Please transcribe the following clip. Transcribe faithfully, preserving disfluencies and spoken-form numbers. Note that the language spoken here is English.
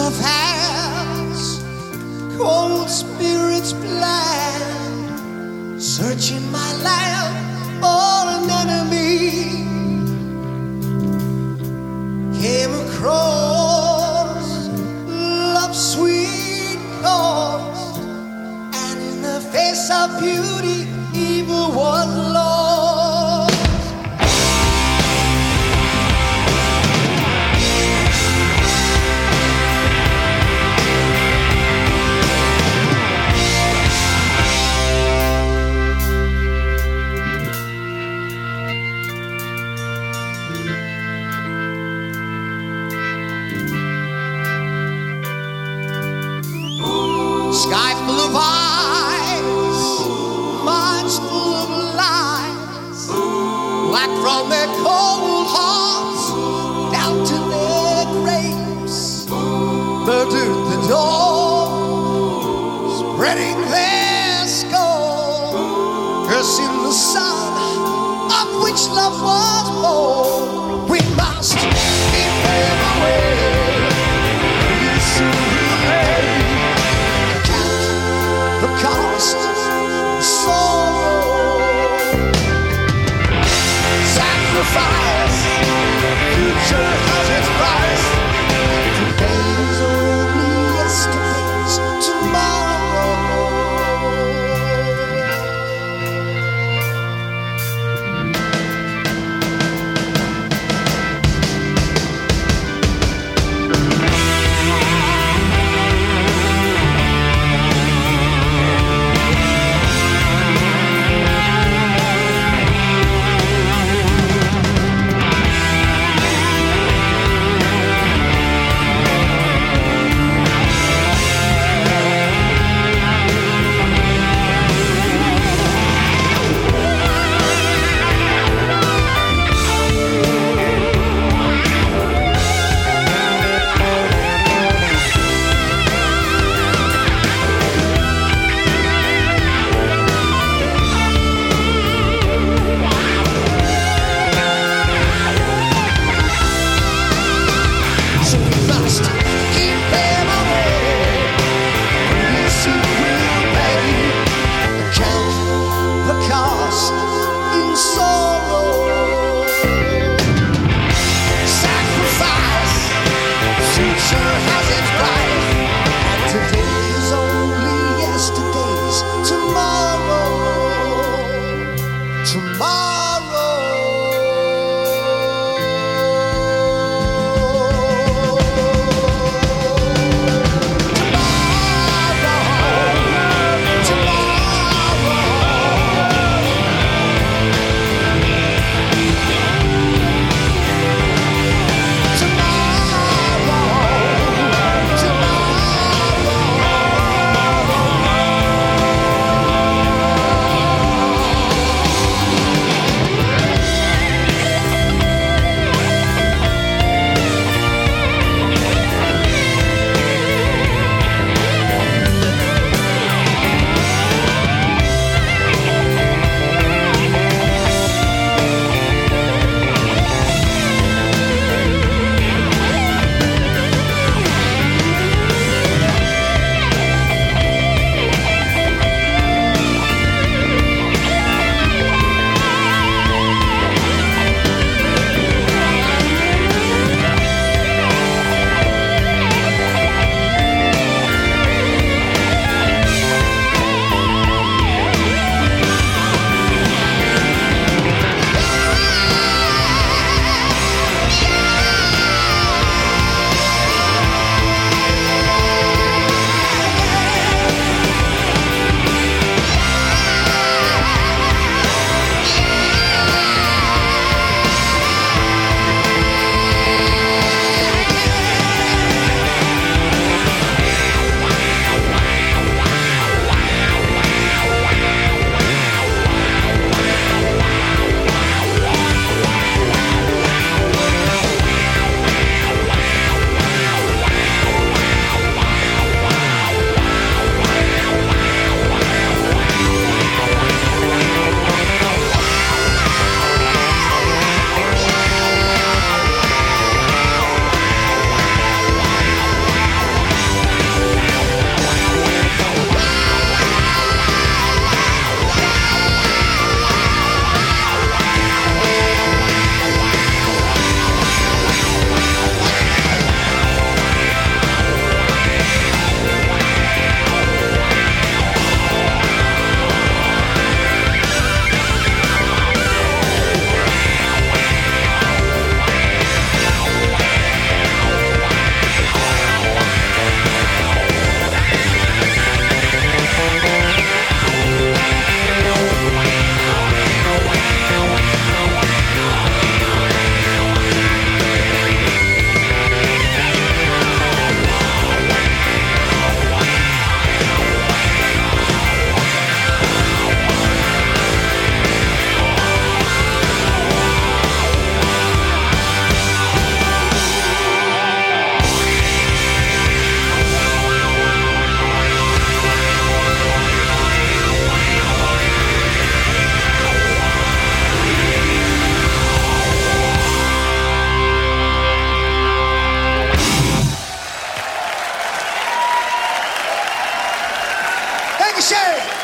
of hands, cold spirits blind, searching my life for an enemy. Came across love's sweet cause, and in the face of beauty, evil was lost. Sky full of eyes, minds full of lies, black from their cold hearts down to their graves. Murdered the dawn, spreading their scorn, cursing the sun of which love was born. We must keep them away. This will pay the cost, sorrow, sacrifice. Future has its price. Today's only yesterday's tomorrow. Tomorrow Nation.